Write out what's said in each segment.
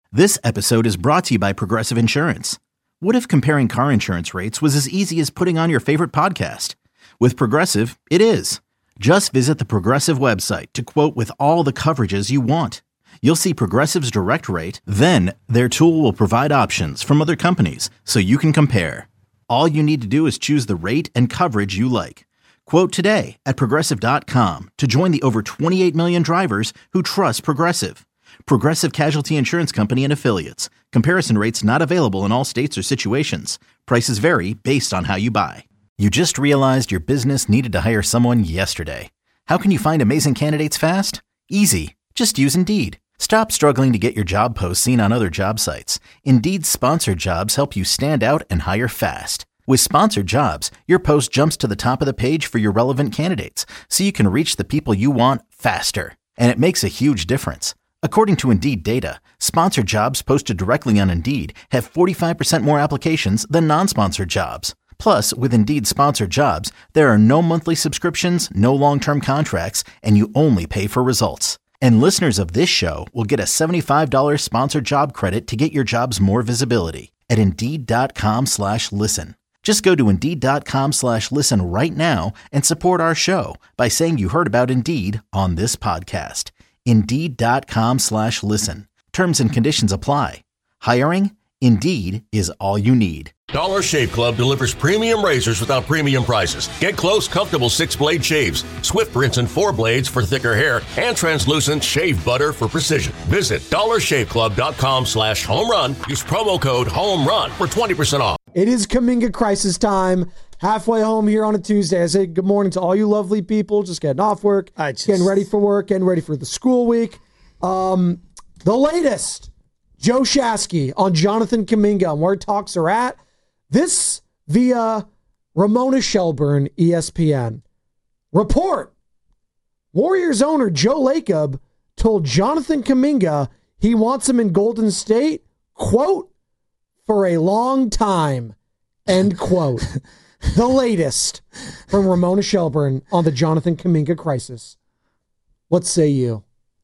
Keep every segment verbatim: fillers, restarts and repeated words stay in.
This episode is brought to you by Progressive Insurance. What if comparing car insurance rates was as easy as putting on your favorite podcast? With Progressive, it is. Just visit the Progressive website to quote with all the coverages you want. You'll see Progressive's direct rate, then their tool will provide options from other companies so you can compare. All you need to do is choose the rate and coverage you like. Quote today at progressive dot com to join the over twenty-eight million drivers who trust Progressive. Progressive Casualty Insurance Company and Affiliates. Comparison rates not available in all states or situations. Prices vary based on how you buy. You just realized your business needed to hire someone yesterday. How can you find amazing candidates fast? Easy. Just use Indeed. Stop struggling to get your job posts seen on other job sites. Indeed's sponsored jobs help you stand out and hire fast. With sponsored jobs, your post jumps to the top of the page for your relevant candidates, so you can reach the people you want faster. And it makes a huge difference. According to Indeed data, sponsored jobs posted directly on Indeed have forty-five percent more applications than non-sponsored jobs. Plus, with Indeed sponsored jobs, there are no monthly subscriptions, no long-term contracts, and you only pay for results. And listeners of this show will get a seventy-five dollars sponsored job credit to get your jobs more visibility at Indeed.com slash listen. Just go to Indeed.com slash listen right now and support our show by saying you heard about Indeed on this podcast. Indeed.com slash listen. Terms and conditions apply. Hiring? Indeed is all you need. Dollar Shave Club delivers premium razors without premium prices. Get close, comfortable six-blade shaves, Swift rinse and four blades for thicker hair, and translucent shave butter for precision. Visit dollarshaveclub.com slash home run. Use promo code home run for twenty percent off. It is Kuminga crisis time. Halfway home here on a Tuesday. I say good morning to all you lovely people just getting off work, I just... getting ready for work, getting ready for the school week. Um, the latest, Joe Shasky on Jonathan Kuminga and where talks are at. This via Ramona Shelburne, E S P N. Report. Warriors owner Joe Lacob told Jonathan Kuminga he wants him in Golden State, quote, for a long time, end quote. The latest from Ramona Shelburne on the Jonathan Kuminga crisis. What say you?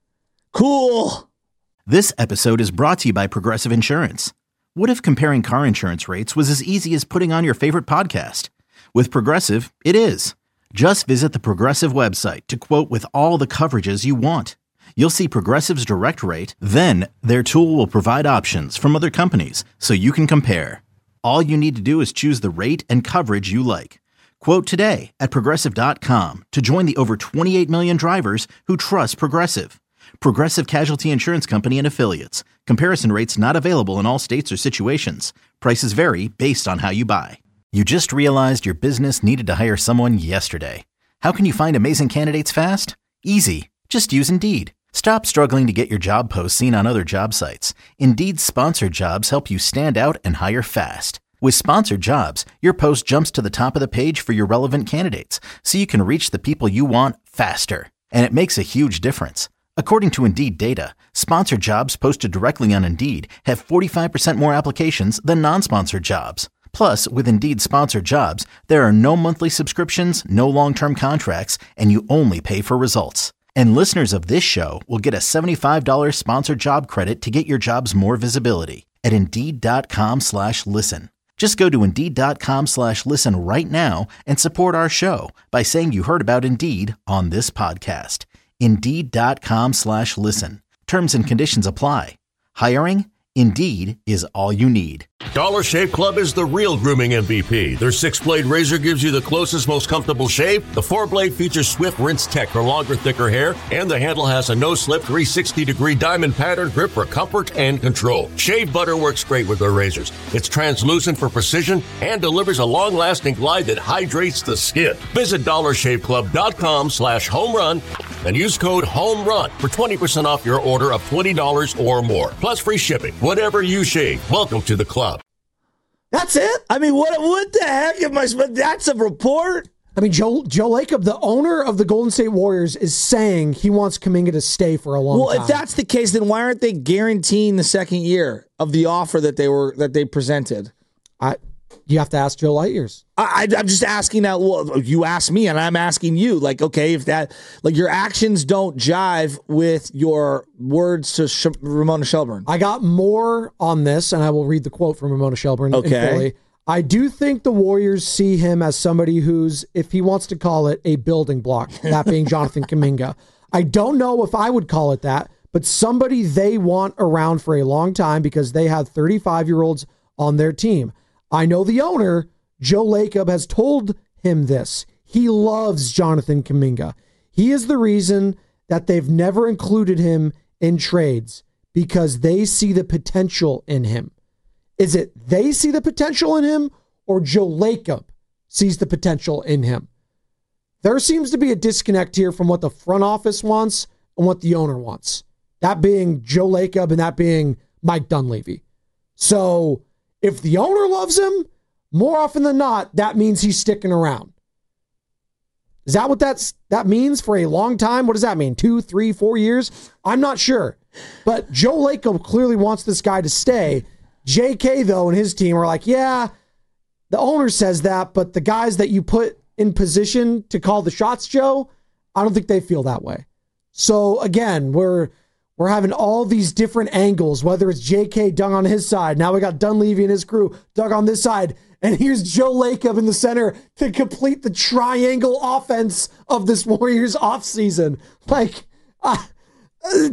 Cool. This episode is brought to you by Progressive Insurance. What if comparing car insurance rates was as easy as putting on your favorite podcast? With Progressive, it is. Just visit the Progressive website to quote with all the coverages you want. You'll see Progressive's direct rate, then their tool will provide options from other companies so you can compare. All you need to do is choose the rate and coverage you like. Quote today at progressive dot com to join the over twenty-eight million drivers who trust Progressive. Progressive Casualty Insurance Company and Affiliates. Comparison rates not available in all states or situations. Prices vary based on how you buy. You just realized your business needed to hire someone yesterday. How can you find amazing candidates fast? Easy. Just use Indeed. Stop struggling to get your job posts seen on other job sites. Indeed's sponsored jobs help you stand out and hire fast. With sponsored jobs, your post jumps to the top of the page for your relevant candidates, so you can reach the people you want faster. And it makes a huge difference. According to Indeed data, sponsored jobs posted directly on Indeed have forty-five percent more applications than non-sponsored jobs. Plus, with Indeed sponsored jobs, there are no monthly subscriptions, no long-term contracts, and you only pay for results. And listeners of this show will get a seventy-five dollars sponsored job credit to get your jobs more visibility at Indeed.com slash listen. Just go to Indeed.com slash listen right now and support our show by saying you heard about Indeed on this podcast. Indeed.com slash listen. Terms and conditions apply. Hiring? Indeed is all you need. Dollar Shave Club is the real grooming M V P. Their six-blade razor gives you the closest, most comfortable shave. The four-blade features Swift Rinse Tech for longer, thicker hair. And the handle has a no-slip three hundred sixty degree diamond pattern grip for comfort and control. Shave butter works great with their razors. It's translucent for precision and delivers a long-lasting glide that hydrates the skin. Visit dollarshaveclub.com slash home run and use code HOMERUN for twenty percent off your order of twenty dollars or more. Plus free shipping. Whatever you shave, welcome to the club. That's it? I mean, what what the heck am I supposed? That's a report? I mean, Joe Joe Lacob, the owner of the Golden State Warriors, is saying he wants Kuminga to stay for a long well, time. Well, if that's the case, then why aren't they guaranteeing the second year of the offer that they were that they presented? I You have to ask Joe Lightyears. I, I'm just asking that. Well, you asked me, and I'm asking you. Like, okay, if that, like, your actions don't jive with your words to Sh- Ramona Shelburne. I got more on this, and I will read the quote from Ramona Shelburne okay. in Philly. I do think the Warriors see him as somebody who's, if he wants to call it, a building block, that being Jonathan Kuminga. I don't know if I would call it that, but somebody they want around for a long time because they have thirty-five-year-olds on their team. I know the owner, Joe Lacob, has told him this. He loves Jonathan Kuminga. He is the reason that they've never included him in trades because they see the potential in him. Is it they see the potential in him or Joe Lacob sees the potential in him? There seems to be a disconnect here from what the front office wants and what the owner wants. That being Joe Lacob and that being Mike Dunleavy. So if the owner loves him, more often than not, that means he's sticking around. Is that what that's, that means for a long time? What does that mean? Two, three, four years? I'm not sure. But Joe Lacob clearly wants this guy to stay. J K, though, and his team are like, yeah, the owner says that, but the guys that you put in position to call the shots, Joe, I don't think they feel that way. So, again, we're... We're having all these different angles, whether it's J K Doug on his side. Now we got Dunleavy and his crew, Doug on this side. And here's Joe Lacob in the center to complete the triangle offense of this Warriors offseason. Like, uh, uh,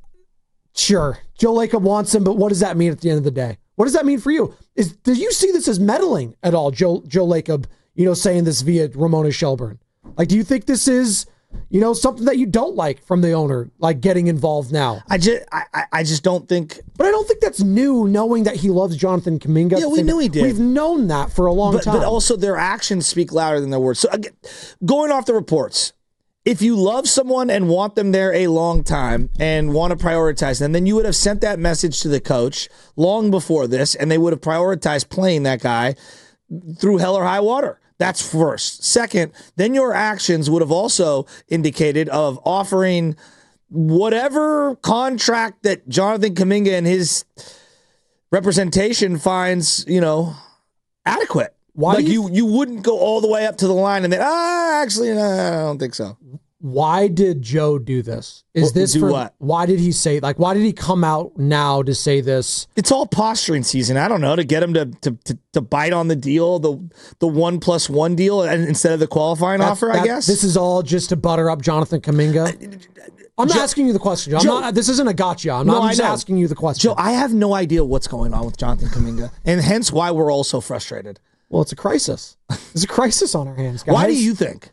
sure, Joe Lacob wants him, but what does that mean at the end of the day? What does that mean for you? Is Do you see this as meddling at all, Joe, Joe Lacob, you know, saying this via Ramona Shelburne? Like, do you think this is... You know, something that you don't like from the owner, like getting involved now. I just, I, I just don't think. But I don't think that's new, knowing that he loves Jonathan Kuminga. Yeah, we knew he did. We've known that for a long but, time. But also, their actions speak louder than their words. So, again, going off the reports, if you love someone and want them there a long time and want to prioritize them, then you would have sent that message to the coach long before this, and they would have prioritized playing that guy through hell or high water. That's first. Second, then your actions would have also indicated of offering whatever contract that Jonathan Kuminga and his representation finds, you know, adequate. Why like do you, you, you wouldn't go all the way up to the line and then, ah, actually, no, I don't think so. Why did Joe do this? Is Well, this do for what? Why did he say, like, why did he come out now to say this? It's all posturing season. I don't know, to get him to to to, to bite on the deal, the the one plus one deal, and instead of the qualifying That- offer. that- I guess this is all just to butter up Jonathan Kuminga. I'm not Joe- asking you the question, Joe. I'm Joe- not, this isn't a gotcha. I'm No, not I'm I just know. asking you the question. Joe, I have no idea what's going on with Jonathan Kuminga, and hence why we're all so frustrated. Well, it's a crisis. There's a crisis on our hands, guys. Why do you think?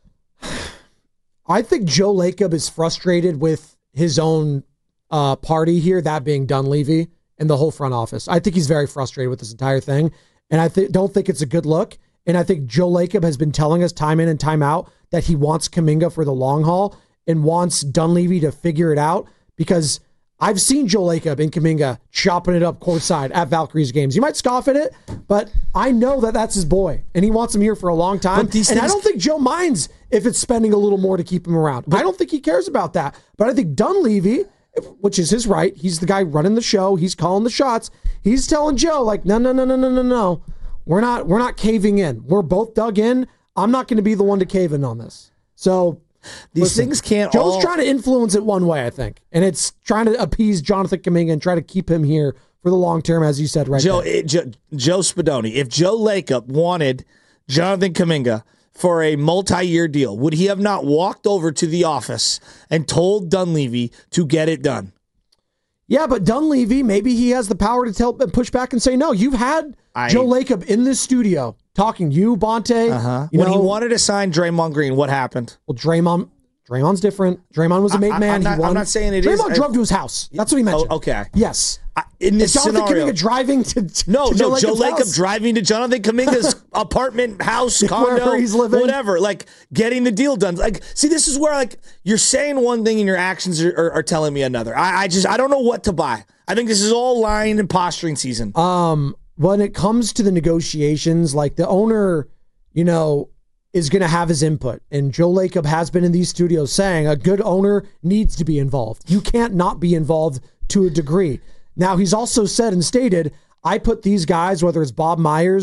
I think Joe Lacob is frustrated with his own uh, party here, that being Dunleavy and the whole front office. I think he's very frustrated with this entire thing, and I th- don't think it's a good look. And I think Joe Lacob has been telling us time in and time out that he wants Kuminga for the long haul and wants Dunleavy to figure it out, because I've seen Joe Lacob and Kuminga chopping it up courtside at Valkyries games. You might scoff at it, but I know that that's his boy, and he wants him here for a long time. And these I things- don't think Joe minds if it's spending a little more to keep him around. I don't think he cares about that. But I think Dunleavy, which is his right, he's the guy running the show, he's calling the shots. He's telling Joe, like, no, no, no, no, no, no, no. We're not, we're not caving in. We're both dug in. I'm not going to be the one to cave in on this. So These listen, things can't Joe's all... trying to influence it one way, I think. And it's trying to appease Jonathan Kuminga and try to keep him here for the long term, as you said right Joe, there. it, Joe, Joe Spadoni, if Joe Lacob wanted Jonathan Kuminga for a multi-year deal, would he have not walked over to the office and told Dunleavy to get it done? Yeah, but Dunleavy, maybe he has the power to tell, push back and say no. You've had I- Joe Lacob in this studio talking to you, Bonte. Uh-huh. You When know, he wanted to sign Draymond Green, what happened? well, Draymond, Draymond's different. Draymond was a made I- man. I'm not- he won. I'm not saying it is. Draymond drove to his house. That's what he mentioned. Oh, okay. Yes. I, in this Is Jonathan scenario, Kuminga driving to, to no, to no, Joe Lacob's Lacob house? driving to Jonathan Kuminga's apartment, house, condo, Wherever he's living. whatever, like getting the deal done. Like, see, this is where like you're saying one thing and your actions are, are, are telling me another. I, I just I don't know what to buy. I think this is all lying and posturing season. Um, when it comes to the negotiations, like the owner, you know, is going to have his input. And Joe Lacob has been in these studios saying a good owner needs to be involved. You can't not be involved to a degree. Now, he's also said and stated, I put these guys, whether it's Bob Myers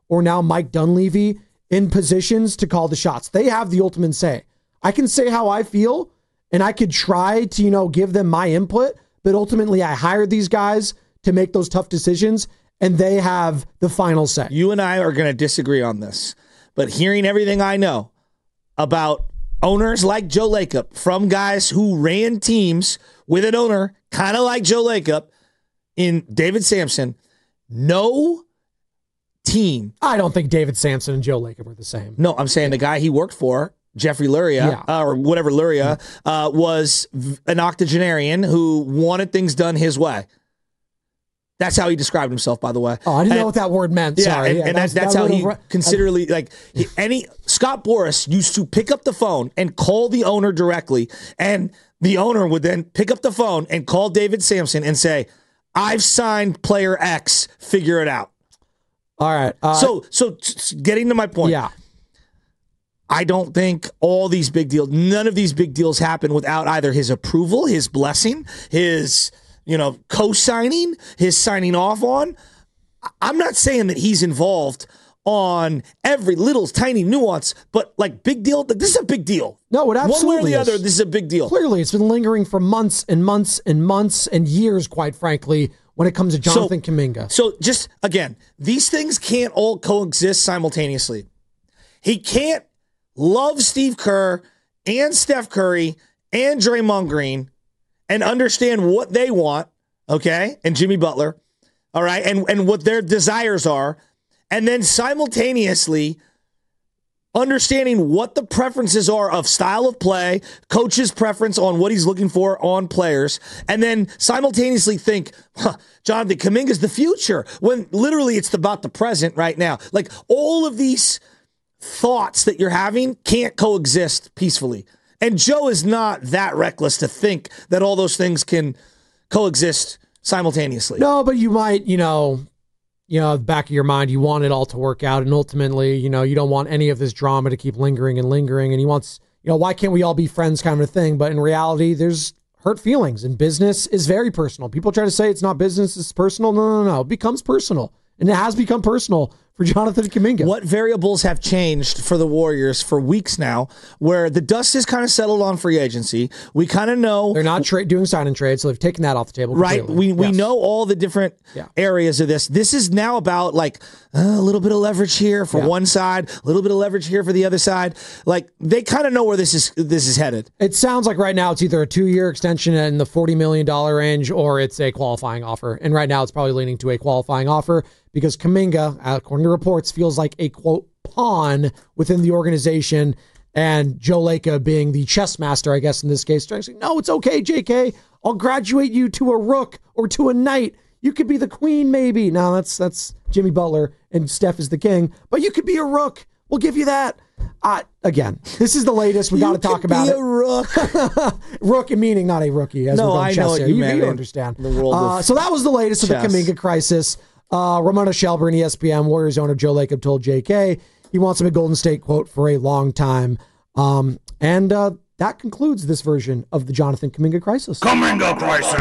or now Mike Dunleavy in positions to call the shots. They have the ultimate say. I can say how I feel, and I could try to, you know, give them my input, but ultimately I hired these guys to make those tough decisions, and they have the final say. You and I are going to disagree on this, but hearing everything I know about owners like Joe Lacob from guys who ran teams with an owner kind of like Joe Lacob in David Sampson, no team. I don't think David Sampson and Joe Lacob are the same. No, I'm saying the guy he worked for, Jeffrey Luria, yeah. uh, or whatever Luria, uh, was an octogenarian who wanted things done his way. That's how he described himself, by the way. Oh, I didn't and, know what that word meant. Yeah, Sorry. and, yeah, and that that's, was, that's that how he have, considerably, like, he, any, Scott Boras used to pick up the phone and call the owner directly, and the owner would then pick up the phone and call David Sampson and say, I've signed player X, figure it out. All right. Uh, so, so t- getting to my point. Yeah. I don't think all these big deals, none of these big deals happen without either his approval, his blessing, his, you know, co-signing, his signing off on. I'm not saying that he's involved on every little tiny nuance, but like big deal, this is a big deal. No, it absolutely One way or the is. other, this is a big deal. Clearly, it's been lingering for months and months and months and years, quite frankly, when it comes to Jonathan so, Kuminga. So just, again, these things can't all coexist simultaneously. He can't love Steve Kerr and Steph Curry and Draymond Green and understand what they want, okay, and Jimmy Butler, all right, and, and what their desires are, and then simultaneously understanding what the preferences are of style of play, coach's preference on what he's looking for on players, and then simultaneously think, huh, Jonathan Kuminga's the future, when literally it's about the present right now. Like, all of these thoughts that you're having can't coexist peacefully. And Joe is not that reckless to think that all those things can coexist simultaneously. No, but you might, you know, you know, back of your mind, you want it all to work out. And ultimately, you know, you don't want any of this drama to keep lingering and lingering. And he wants, you know, why can't we all be friends kind of thing? But in reality, there's hurt feelings, and business is very personal. People try to say it's not business, it's personal. No, no, no. It becomes personal. And it has become personal for Jonathan Kuminga. What variables have changed for the Warriors for weeks now, where the dust has kind of settled on free agency? We kind of know they're not tra- doing sign and trade, so they've taken that off the table. Right. Completely. We we Yes. know all the different Yeah. areas of this. This is now about like uh, a little bit of leverage here for Yeah. one side, a little bit of leverage here for the other side. Like, they kind of know where this is this is headed. It sounds like right now it's either a two-year extension in the forty million dollars range or it's a qualifying offer. And right now it's probably leaning to a qualifying offer because Kuminga, according to reports, feels like a, quote, pawn within the organization. And Joe Lacob, being the chess master, I guess, in this case, trying to say, no, it's okay, J K. I'll graduate you to a rook or to a knight. You could be the queen, maybe. No, that's that's Jimmy Butler, and Steph is the king. But you could be a rook. We'll give you that. Uh, again, this is the latest. We got to talk about be it. a rook. Rook meaning not a rookie. As No, we're going I chess know what here. you You, meant you in understand. the world of uh, so that was the latest chess. of the Kuminga crisis. Uh, Ramona Shelburne, E S P N Warriors owner Joe Lacob told J K he wants him at Golden State, quote, for a long time. Um, and uh, that concludes this version of the Jonathan Kuminga crisis. Kuminga crisis.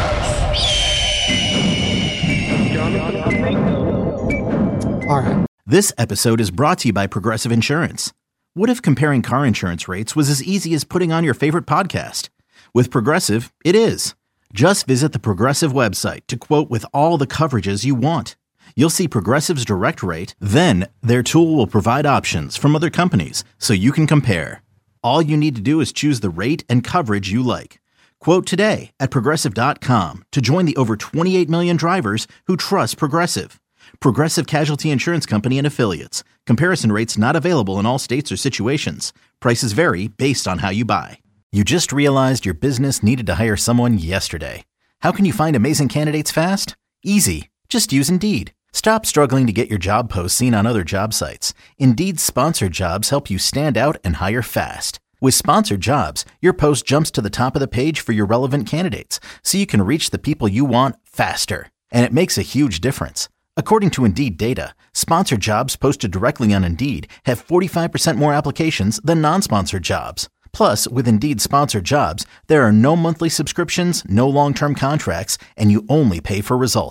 All right. This episode is brought to you by Progressive Insurance. What if comparing car insurance rates was as easy as putting on your favorite podcast? With Progressive, it is. Just visit the Progressive website to quote with all the coverages you want. You'll see Progressive's direct rate, then their tool will provide options from other companies so you can compare. All you need to do is choose the rate and coverage you like. Quote today at Progressive dot com to join the over twenty-eight million drivers who trust Progressive. Progressive Casualty Insurance Company and Affiliates. Comparison rates not available in all states or situations. Prices vary based on how you buy. You just realized your business needed to hire someone yesterday. How can you find amazing candidates fast? Easy. Just use Indeed. Stop struggling to get your job posts seen on other job sites. Indeed's sponsored jobs help you stand out and hire fast. With sponsored jobs, your post jumps to the top of the page for your relevant candidates, so you can reach the people you want faster. And it makes a huge difference. According to Indeed data, sponsored jobs posted directly on Indeed have forty-five percent more applications than non-sponsored jobs. Plus, with Indeed sponsored jobs, there are no monthly subscriptions, no long-term contracts, and you only pay for results.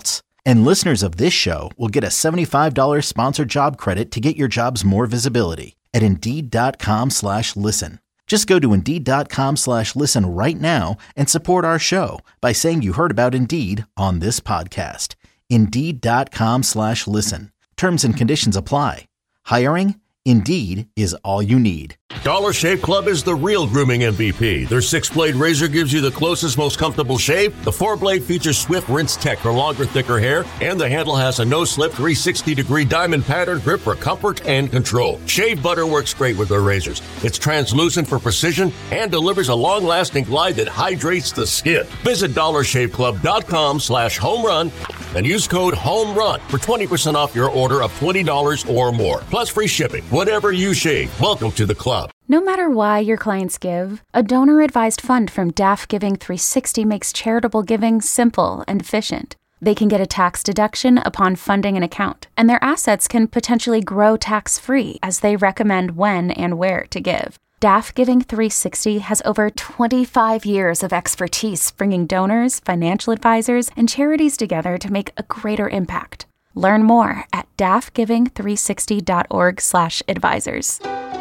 And listeners of this show will get a seventy-five dollars sponsored job credit to get your jobs more visibility at Indeed.com slash listen. Just go to Indeed.com slash listen right now and support our show by saying you heard about Indeed on this podcast. Indeed.com slash listen. Terms and conditions apply. Hiring? Indeed is all you need. Dollar Shave Club is the real grooming M V P. Their six-blade razor gives you the closest, most comfortable shave. The four-blade features swift rinse tech for longer, thicker hair. And the handle has a no-slip three sixty degree diamond pattern grip for comfort and control. Shave butter works great with their razors. It's translucent for precision and delivers a long-lasting glide that hydrates the skin. Visit dollarshaveclub.com slash home run and use code HOMERUN for twenty percent off your order of twenty dollars or more. Plus free shipping. Whatever you shave, welcome to the club. No matter why your clients give, a donor-advised fund from D A F Giving three sixty makes charitable giving simple and efficient. They can get a tax deduction upon funding an account, and their assets can potentially grow tax-free as they recommend when and where to give. D A F Giving three sixty has over twenty-five years of expertise bringing donors, financial advisors, and charities together to make a greater impact. Learn more at daffgiving three sixty dot org slash advisors.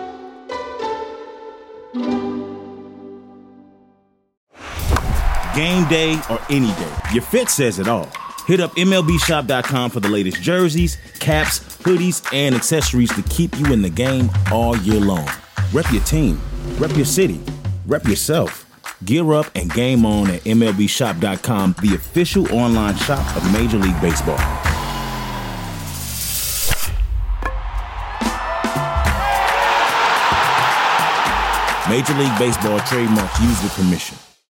Game day or any day, your fit says it all. Hit up M L B shop dot com for the latest jerseys, caps, hoodies, and accessories to keep you in the game all year long. Rep your team, rep your city, rep yourself. Gear up and game on at M L B shop dot com, the official online shop of Major League Baseball. Major League Baseball trademarks used with permission.